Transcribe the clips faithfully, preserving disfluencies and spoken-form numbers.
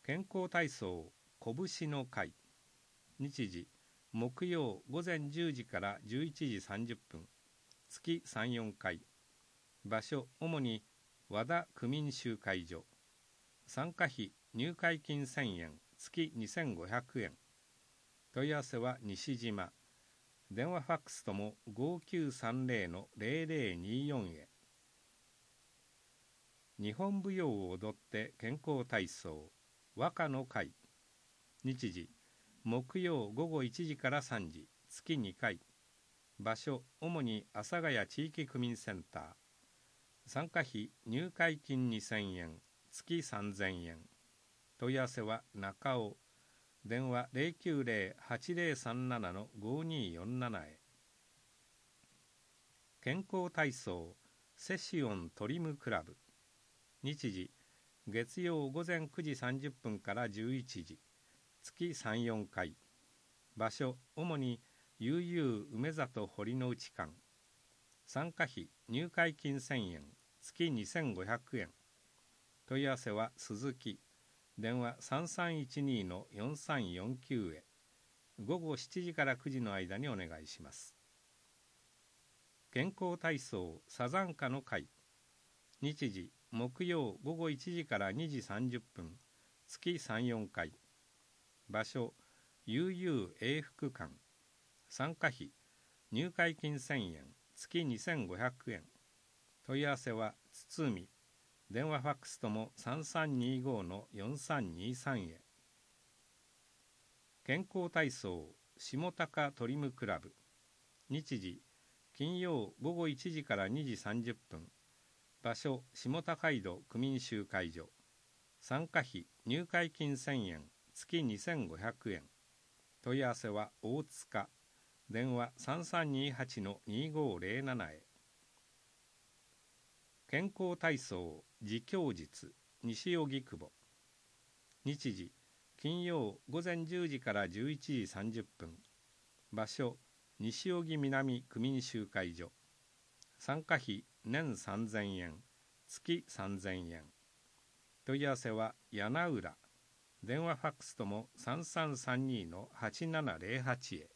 健康体操拳の会。日時木曜午前じゅうじからじゅういちじさんじゅっぷん、月さん、よんかい。場所主に和田区民集会所。参加費入会金せんえん、月にせんごひゃくえん。問い合わせは西島。電話ファックスともごきゅうさんぜろのぜろぜろによんへ。日本舞踊を踊って健康体操和歌の会。日時木曜午後いちじからさんじ、月にかい。場所主に阿佐ヶ谷地域区民センター。参加費入会金にせんえん、月さんぜんえん。問い合わせは中尾。電話 ゼロきゅうゼロ はちゼロさんなな ごによんなな へ。健康体操セシオントリムクラブ。日時月曜午前くじさんじゅっぷんからじゅういちじ、月さん、よんかい。場所主に悠々梅里堀之内間。参加費入会金せんえん、月にせんごひゃくえん。問い合わせは鈴木。電話 さんさんいちに よんさんよんきゅう へ。午後しちじからくじの間にお願いします。健康体操サザンカの会。日時木曜午後いちじからにじさんじゅっぷん、月さん、よんかい。場所悠々永福館。参加費入会金せんえん、月にせんごひゃくえん。問い合わせは堤。電話ファックスともさんさんにごのよんさんにさんへ。健康体操下高トリムクラブ。日時金曜午後いちじからにじさんじゅっぷん。場所下高井戸区民集会所。参加費入会金せんえん、月にせんごひゃくえん。問い合わせは大塚。電話 さんさんにはちのにごぜろなな へ。健康体操自供術西荻窪。日時金曜午前じゅうじからじゅういちじさんじゅっぷん。場所西荻南区民集会所。参加費年さんぜんえん、月さんぜんえん。問い合わせは柳浦。電話ファックスともさんさんさんにのはちななぜろはちへ。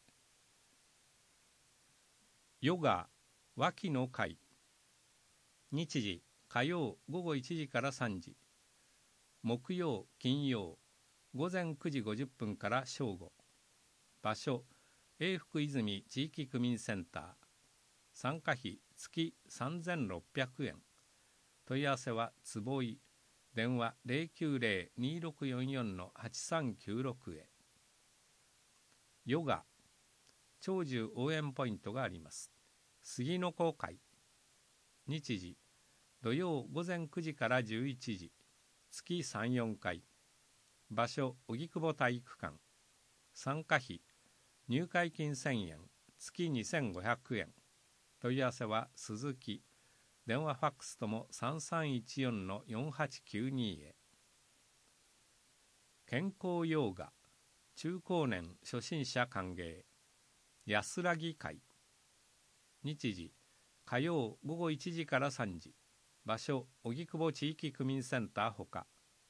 ヨガ脇の会。日時火曜午後いちじからさんじ、木曜金曜午前くじごじゅっぷんから正午。場所永福泉地域区民センター。参加費月さんぜんろっぴゃくえん。問い合わせは坪井。電話 ゼロきゅうゼロ にろくよんよんのはちさんきゅうろく へ。ヨガ長寿応援ポイントがあります。杉の子会。日時土曜午前くじからじゅういちじ、月さん、よんかい。場所荻窪体育館。参加費入会金せんえん、月にせんごひゃくえん。問い合わせは鈴木。電話ファックスともさんさんいちよんのよんはちきゅうにへ。健康ヨガ中高年初心者歓迎安らぎ会。日時火曜午後いちじからさんじ。場所荻窪地域区民センターほか。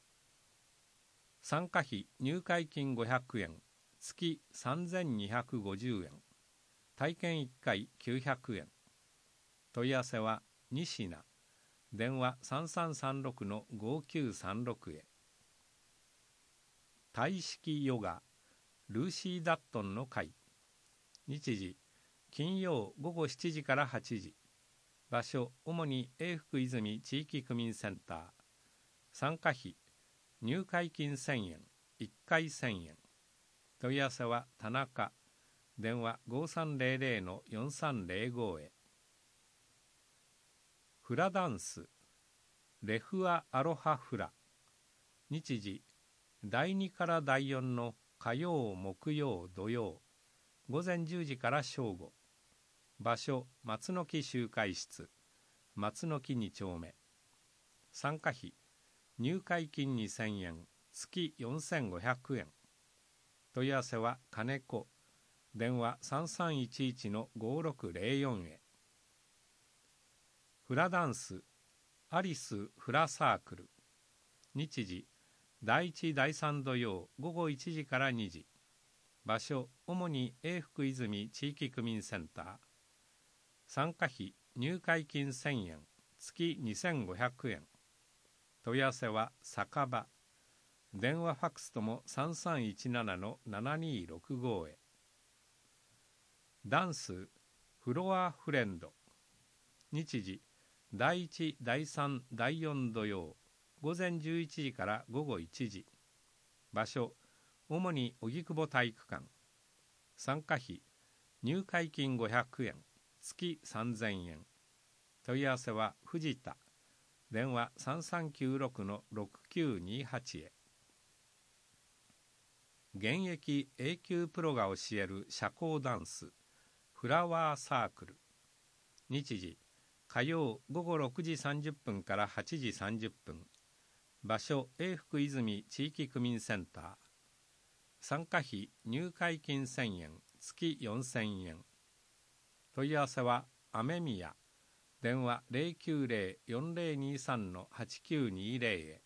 参加費入会金ごひゃくえん、月さんぜんにひゃくごじゅうえん。体験いっかいきゅうひゃくえん。問い合わせは西名。電話 さんさんさんろくのごきゅうさんろく へ。体式ヨガルーシー・ダットンの会。日時金曜午後しちじからはちじ。場所主に永福泉地域区民センター。参加費入会金せんえん、いっかいせんえん。問い合わせは田中。電話ごさんぜろぜろのよんさんぜろごへ。フラダンスレフアアロハフラ。日時だいにからだいよんの火曜木曜土曜午前じゅうじから正午。場所松の木集会室松の木に丁目。参加費入会金にせんえん、月よんせんごひゃくえん。問い合わせは金子。電話 さんさんいちいちのごろくぜろよん へ。フラダンスアリスフラサークル。日時だいいちだいさん土曜午後いちじからにじ。場所主に永福泉地域区民センター。参加費入会金せんえん、月にせんごひゃくえん。問い合わせは酒場。電話ファックスともさんさんいちななのななにろくごへ。ダンスフロアフレンド。日時だいいちだいさんだいよん土曜午前じゅういちじから午後いちじ。場所主に荻窪体育館。参加費入会金ごひゃくえん、月さんぜんえん。問い合わせは藤田。電話さんさんきゅうろくのろくきゅうにはちへ。現役 A 級プロが教える社交ダンスフラワーサークル。日時火曜午後ろくじさんじゅっぷんからはちじさんじゅっぷん。場所永福泉地域区民センター。参加費入会金せんえん、月よんせんえん。問い合わせは雨宮。電話 ゼロきゅうゼロ よんゼロにさんのはちきゅうにゼロへ。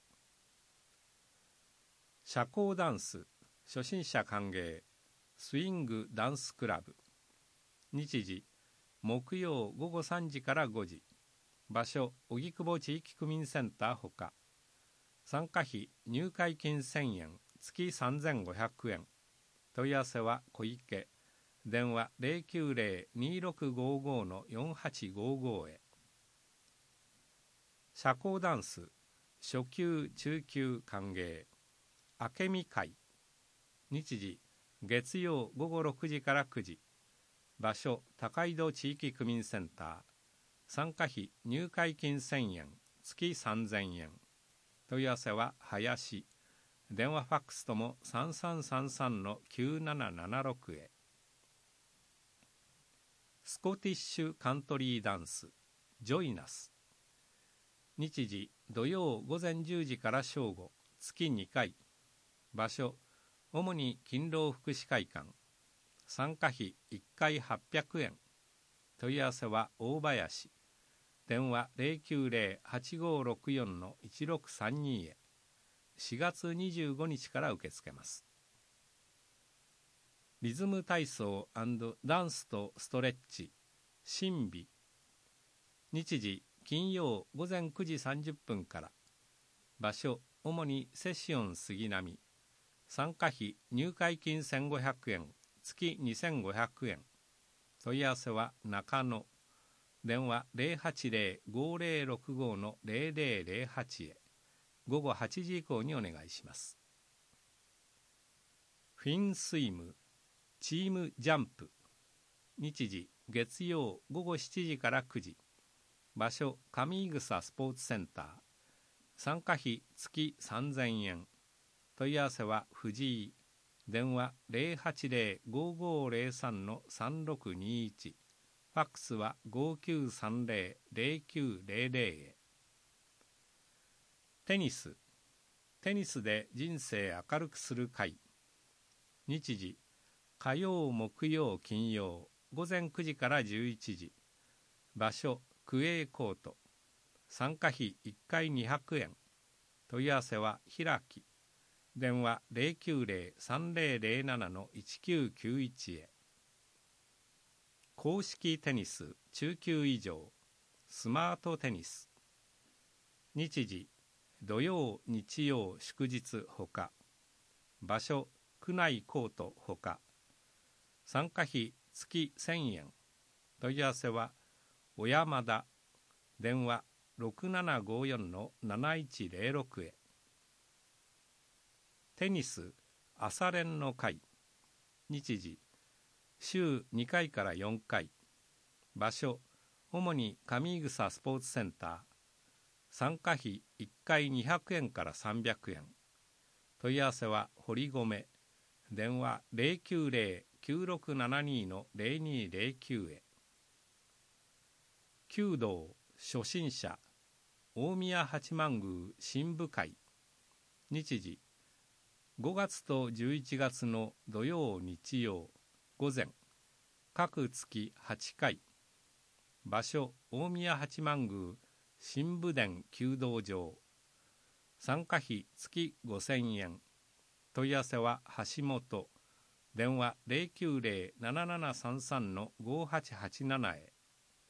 社交ダンス初心者歓迎スイングダンスクラブ。日時木曜午後さんじからごじ。場所荻窪地域区民センターほか。参加費入会金せんえん、月さんぜんごひゃくえん。問い合わせは小池。電話 ゼロきゅうゼロ にろくごごのよんはちごごへ。社交ダンス初級中級歓迎明美会。日時月曜午後ろくじからくじ。場所高井戸地域区民センター。参加費入会金せんえん、月さんぜんえん。問い合わせは林。電話ファックスともさんさんさんさんのきゅうななななろくへ。スコティッシュカントリーダンスジョイナス。日時土曜午前じゅうじから正午、月にかい。場所主に勤労福祉会館。参加費いっかいはっぴゃくえん。問い合わせは大林。電話 ゼロきゅうゼロ はちごろくよんのいちろくさんに へ。しがつにじゅうごにちから受け付けます。リズム体操&ダンスとストレッチ神美。日時金曜午前くじさんじゅっぷんから。場所主にセッション杉並。参加費入会金せんごひゃくえん、月にせんごひゃくえん。問い合わせは中野。電話 ゼロはちゼロ ごゼロろくごのゼロゼロゼロはち へ。午後はちじ以降にお願いします。フィンスイムチームジャンプ。日時月曜午後しちじからくじ。場所上井草スポーツセンター。参加費月さんぜんえん。問い合わせは藤井。電話 ゼロはちゼロ ごごゼロさんのさんろくにいち。ファックスはごきゅうさんゼロ ゼロきゅうゼロゼロへ。テニステニスで人生明るくする会。日時火曜木曜金曜午前くじからじゅういちじ。場所区営コート。参加費いっかいにひゃくえん。問い合わせは開き。電話 ゼロきゅうゼロ さんゼロゼロななのいちきゅうきゅういちへ。公式テニス中級以上スマートテニス。日時土曜日曜祝日ほか。場所区内コートほか。参加費月せんえん。問い合わせは小山田。電話ろくななごよんのなないちゼロろくへ。テニス朝練の会。日時週にかいからよんかい。場所主に上井草スポーツセンター。参加費いっかいにひゃくえんからさんびゃくえん。問い合わせは堀米。電話 ゼロきゅうゼロ きゅうろくななにのゼロにゼロきゅうへ。弓道初心者大宮八幡宮神武会。日時ごがつとじゅういちがつの土曜日曜午前。各月はちかい。場所大宮八幡宮神武殿弓道場。 参加費月ごせんえん。問い合わせは橋本。電話 ゼロきゅうゼロ ななななさんさん ごはちはちなな へ。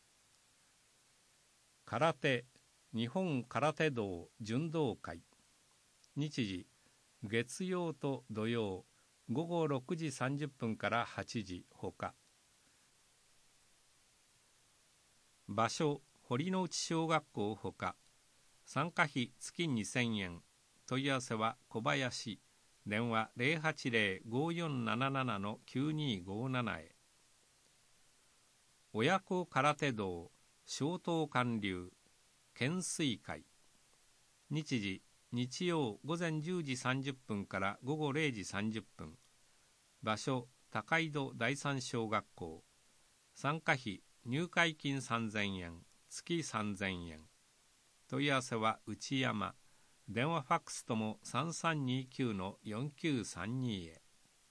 空手日本空手道純同会。日時月曜と土曜午後ろくじさんじゅっぷんからはちじほか。場所堀之内小学校ほか。参加費月にせんえん。問い合わせは小林。電話 ゼロはちゼロ ごよんなななな きゅうにごなな へ。親子空手道松濤館流懸垂会。日時日曜午前じゅうじさんじゅっぷんから午後れいじさんじゅっぷん。場所高井戸第三小学校。参加費入会金さんぜんえん。月さんぜんえん。問い合わせは内山。電話ファックスともさんさんにきゅうのよんきゅうさんにへ。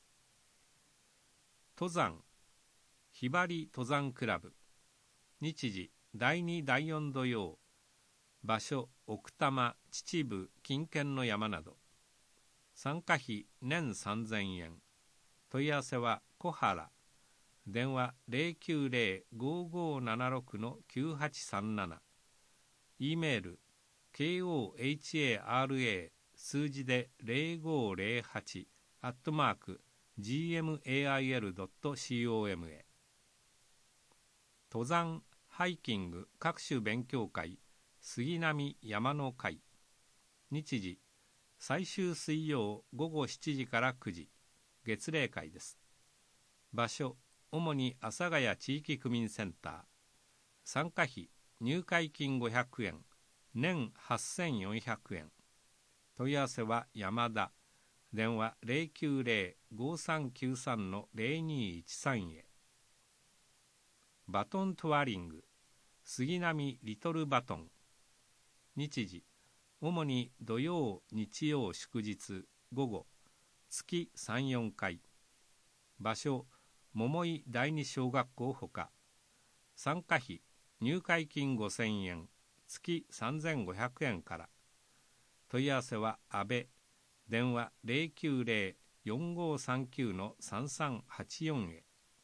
登山ひばり登山クラブ。日時だいにだいよん土曜。場所奥多摩秩父近県の山など。参加費年さんぜんえん。問い合わせは小原。電話 ゼロきゅうゼロ ごごななろくのきゅうはちさんなな。E メール ケーオーエイチエーアールエー 数字でゼロごゼロはちアットマーク ジーエムエーアイエルドットコム へ。登山ハイキング各種勉強会杉並山の会。日時最終水曜午後しちじからくじ。月例会です。場所主に阿佐ヶ谷地域区民センター。参加費入会金ごひゃくえん。年はっせんよんひゃくえん。問い合わせは山田。電話 ゼロきゅうゼロ ごさんきゅうさんのゼロにいちさんへ。バトントワリング杉並リトルバトン。日時主に土曜日曜祝日午後月さんよんかい。場所桃井第二小学校ほか。参加費入会金ごせんえん。月さんぜんごひゃくえんから。問い合わせは阿部。電話 ゼロきゅうゼロ よんごさんきゅうのさんさんはちよんへ。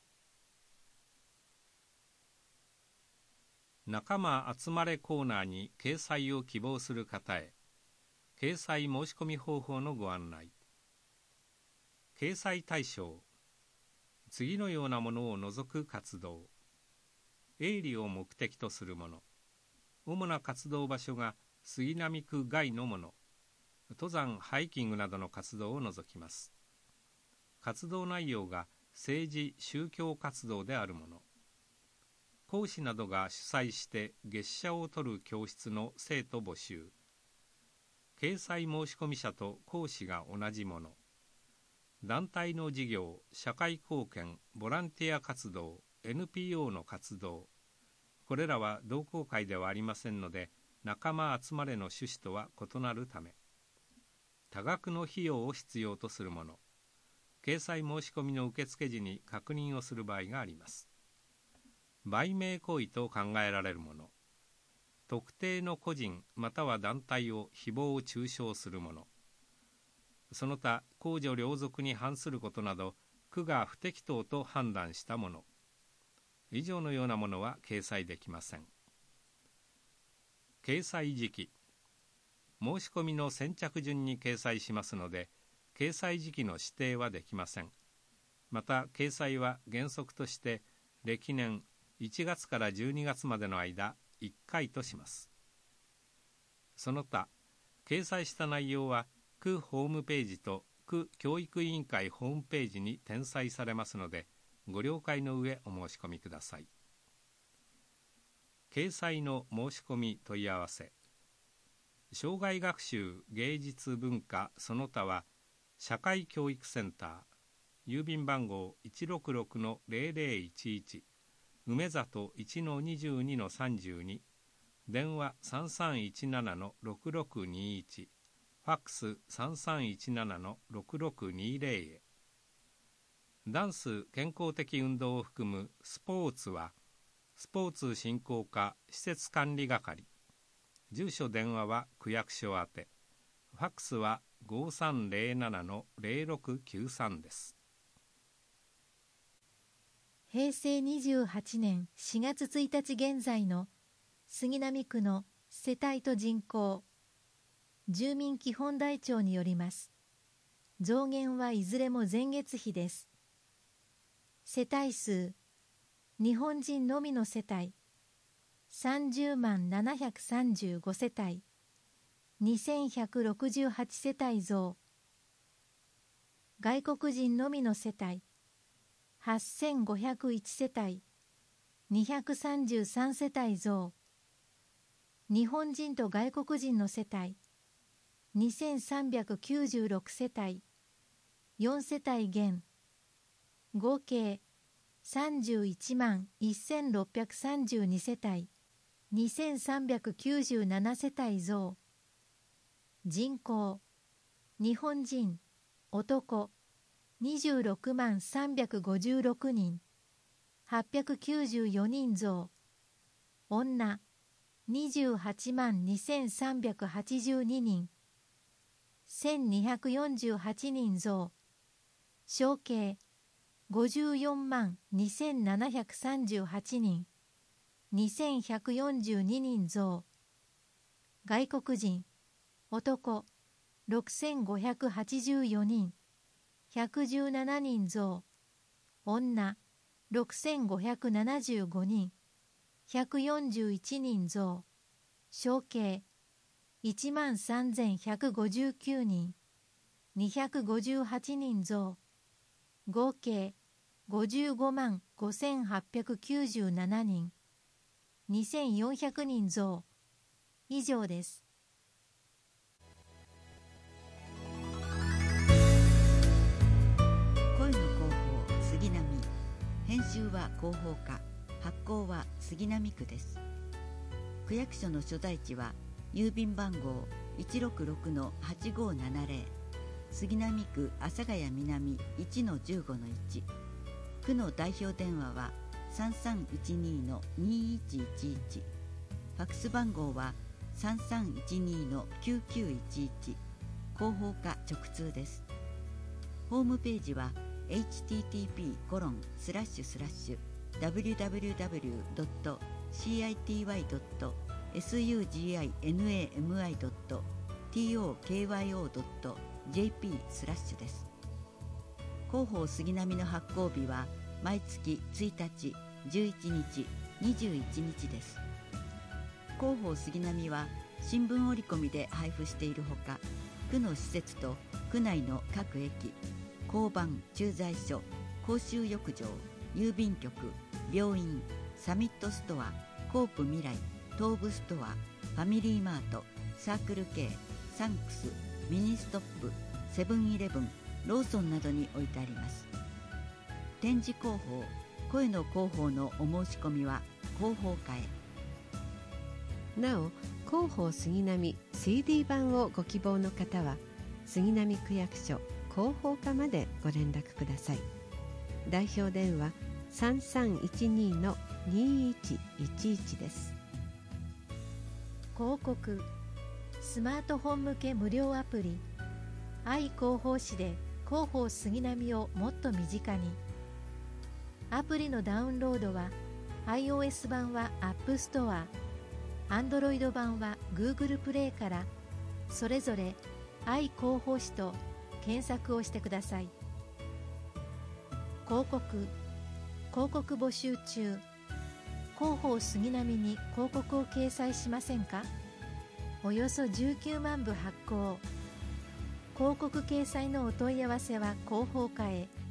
仲間集まれコーナーに掲載を希望する方へ。掲載申し込み方法のご案内。掲載対象次のようなものを除く活動。営利を目的とするもの。主な活動場所が杉並区外のもの。登山ハイキングなどの活動を除きます。活動内容が政治宗教活動であるもの。講師などが主催して月謝を取る教室の生徒募集。掲載申し込み者と講師が同じもの。団体の事業、社会貢献、ボランティア活動、エヌピーオー の活動。これらは同好会ではありませんので、仲間集まれの趣旨とは異なるため。多額の費用を必要とするもの。掲載申し込みの受付時に確認をする場合があります。売名行為と考えられるもの。特定の個人または団体を誹謗中傷するもの。その他公序良俗に反することなど区が不適当と判断したもの。以上のようなものは掲載できません。掲載時期。申し込みの先着順に掲載しますので、掲載時期の指定はできません。また掲載は原則として歴年いちがつからじゅうにがつまでの間いっかいとします。その他掲載した内容は区ホームページと区教育委員会ホームページに転載されますので、ご了解の上お申し込みください。掲載の申し込み問い合わせ。障害学習芸術文化その他は社会教育センター、郵便番号 いちろくろくのゼロゼロいちいち、梅里 いちのにじゅうにのさんじゅうに、電話 さんさんいちななのろくろくにいち、ファックス さんさんいちななのろくろくにゼロ へ。ダンス健康的運動を含むスポーツはスポーツ振興課施設管理係。住所電話は区役所宛て。 ファックスは ごさんゼロななのゼロろくきゅうさん です。 へいせいにじゅうはちねんしがつついたち現在の杉並区の世帯と人口、住民基本台帳によります。増減はいずれも前月比です。世帯数、日本人のみの世帯さんじゅうまんななひゃくさんじゅうご世帯、にせんひゃくろくじゅうはち世帯増。外国人のみの世帯はっせんごひゃくいち世帯、にひゃくさんじゅうさん世帯増。日本人と外国人の世帯にせんさんびゃくきゅうじゅうろく世帯、よん世帯減。合計さんじゅういちまんせんろっぴゃくさんじゅうに世帯、にせんさんびゃくきゅうじゅうなな世帯増。人口、日本人、男にじゅうろくまんさんびゃくごじゅうろく人、はっぴゃくきゅうじゅうよにん増。女、にじゅうはちまんにせんさんびゃくはちじゅうに人、せんにひゃくよんじゅうはち人増。合計ごじゅうよんまんにせんななひゃくさんじゅうはち人、にせんひゃくよんじゅうに人増。外国人、男ろくせんごひゃくはちじゅうよ人、ひゃくじゅうなな人増。女ろくせんごひゃくななじゅうご人、ひゃくよんじゅういち人増。合計いちまんさんぜんひゃくごじゅうきゅう人、にひゃくごじゅうはち人増。合計ごじゅうごまんごせんはっぴゃくきゅうじゅうなな人、にせんよんひゃく人増。以上です。 声の広報杉並、編集は広報課、発行は杉並区です。区役所の所在地は郵便番号 いちろくろくのはちごーななゼロ、杉並区阿佐ヶ谷南 いちのじゅうごのいち。区の代表電話は さんさんいちにのにいちいちいち、ファックス番号は さんさんいちにのきゅうきゅういちいち、広報課直通です。ホームページは エイチティーティーピーコロンスラッシュスラッシュダブリューダブリューダブリュードットシーアイティーワイドットエスユージーアイエヌエーエムアイドットティーオーケーワイオードットジェーピースラッシュです。広報杉並の発行日は毎月ついたち、じゅういちにち、にじゅういちにちです。広報杉並は新聞折り込みで配布しているほか、区の施設と区内の各駅、交番、駐在所、公衆浴場、郵便局、病院、サミットストア、コープ未来、東武ストア、ファミリーマート、サークル系、サンクス、ミニストップ、セブンイレブン、ローソンなどに置いてあります。展示広報、声の広報のお申し込みは広報課へ。 なお、広報杉並 シーディー 版をご希望の方は杉並区役所広報課までご連絡ください。代表電話 さんさんいちにのにいちいちいち です。 広告、スマートフォン向け無料アプリ愛広報誌で広報杉並をもっと身近に。アプリのダウンロードは iOS 版は App Store、Android 版は Google プレイからそれぞれ愛広報誌と検索をしてください。広告、広告募集中。広報杉並に広告を掲載しませんか？およそじゅうきゅうまんぶ発行。広告掲載のお問い合わせは広報課へ。